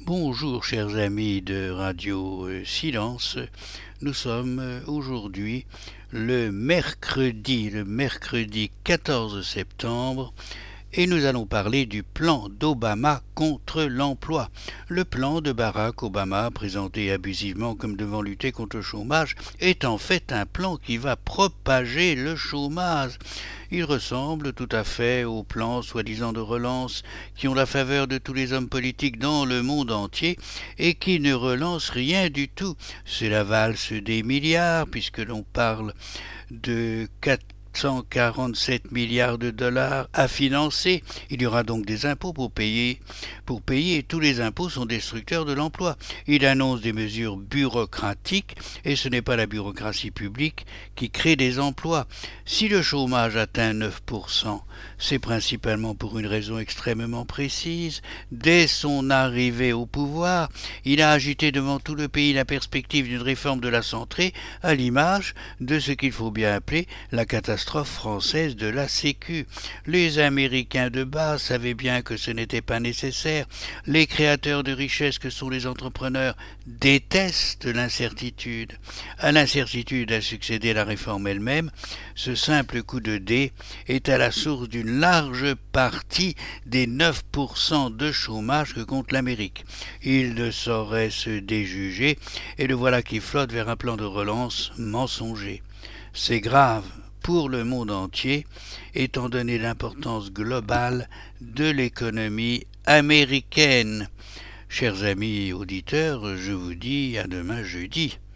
Bonjour chers amis de Radio Silence, nous sommes aujourd'hui le mercredi 14 septembre et nous allons parler du plan d'Obama contre l'emploi. Le plan de Barack Obama, présenté abusivement comme devant lutter contre le chômage, est en fait un plan qui va propager le chômage. Il ressemble tout à fait aux plans soi-disant de relance qui ont la faveur de tous les hommes politiques dans le monde entier et qui ne relancent rien du tout. C'est la valse des milliards puisque l'on parle de 447 milliards de dollars à financer. Il y aura donc des impôts pour payer. Et tous les impôts sont destructeurs de l'emploi. Il annonce des mesures bureaucratiques et ce n'est pas la bureaucratie publique qui crée des emplois. Si le chômage atteint 9%, c'est principalement pour une raison extrêmement précise. Dès son arrivée au pouvoir, il a agité devant tout le pays la perspective d'une réforme de la santé à l'image de ce qu'il faut bien appeler la catastrophe française de la Sécu. Les Américains de base savaient bien que ce n'était pas nécessaire. Les créateurs de richesses que sont les entrepreneurs détestent l'incertitude. À l'incertitude a succédé la réforme elle-même. Ce simple coup de dé est à la source d'une large partie des 9% de chômage que compte l'Amérique. Il ne saurait se déjuger et le voilà qui flotte vers un plan de relance mensonger. C'est grave pour le monde entier, étant donné l'importance globale de l'économie américaine. Chers amis auditeurs, je vous dis à demain jeudi.